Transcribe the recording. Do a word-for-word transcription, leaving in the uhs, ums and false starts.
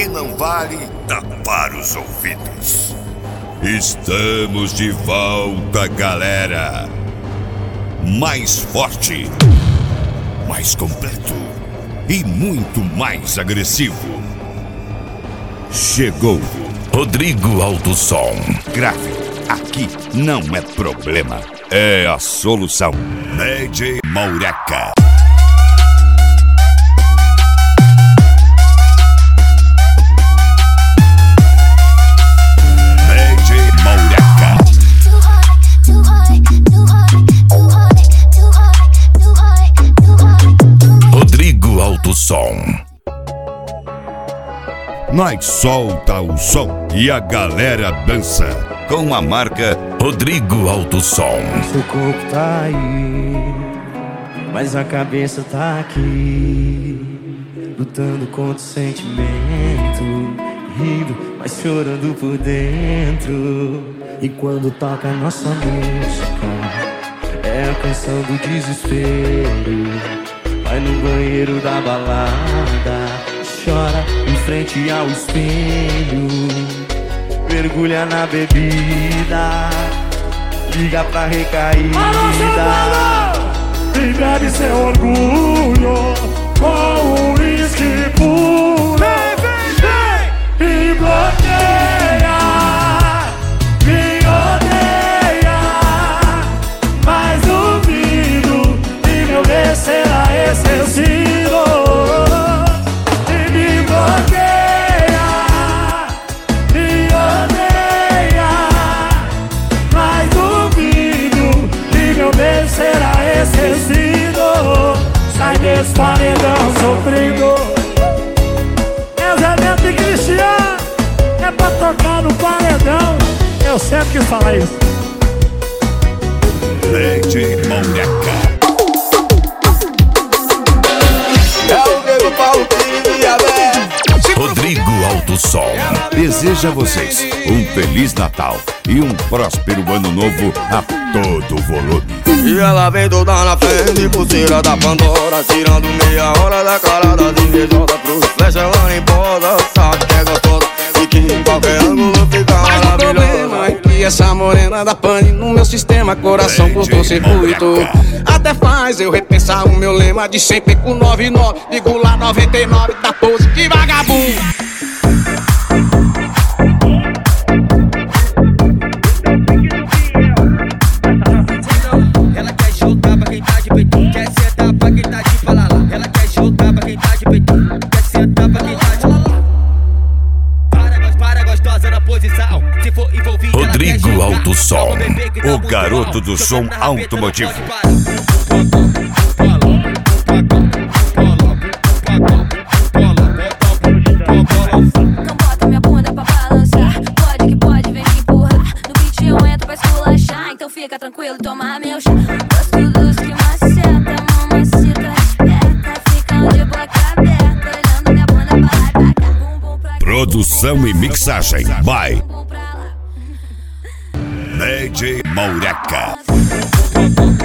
e não vale tapar os ouvidos. Estamos de volta, galera. Mais forte, mais completo e muito mais agressivo. Chegou Rodrigo Alto Som. Grave, aqui não é problema, é a solução. D J Maureca. Rodrigo Alto Som. Nós solta o som e a galera dança com a marca Rodrigo Alto Som. Seu corpo tá aí, mas a cabeça tá aqui, lutando contra o sentimento, rindo, mas chorando por dentro. E quando toca a nossa música, é a canção do desespero. Vai no banheiro da balada, chora em frente ao espelho, mergulha na bebida, liga pra recaída e bebe seu orgulho com o uísque puro. Vem, vem, vem! E bloqueia, me odeia, mas duvido que meu bem será esquecido. E me bloqueia, me odeia, mas duvido que meu bem será esquecido. Sai desse paredão sofrido. Eusébio e Cristiano, é pra tocar no paredão. Eu sempre quis falar isso. D J Maureca. Rodrigo Alto Som deseja a vocês um Feliz Natal e um próspero Ano Novo a todo volume. E ela vem toda na frente, pulseira da Pandora, tirando meia hora da cara das invejosas. Pro flecha ela nem posa, sabe que é gostosa e que em qualquer ângulo fica mas maravilhosa. o problema é que essa morena da pane no meu sistema, coração cortou circuito. Até faz eu repensar o meu lema de sempre com noventa e nove, ligo lá noventa e nove, da pose de vagabundo. Ela quer jogar pra quem tá de peito, quer sentar pra quem tá de falar lá. Ela quer jogar pra quem tá de peito, quer sentar pra quem tá de falar lá. Para, para gostosa na posição. Se for envolvido, Rodrigo Alto Som, o garoto do som automotivo. Não bota minha bunda pra balançar, pode que pode, vem me empurrar. No beat eu entro pra esculachar, então fica tranquilo, toma meu chá. Gosto dos que maceta, mamacita esperta, ficam de boca aberta, olhando minha bunda pra lá e pra cá. Bum, bum pra cá. Produção e mixagem by Bum, bum pra lá. D J Maureca.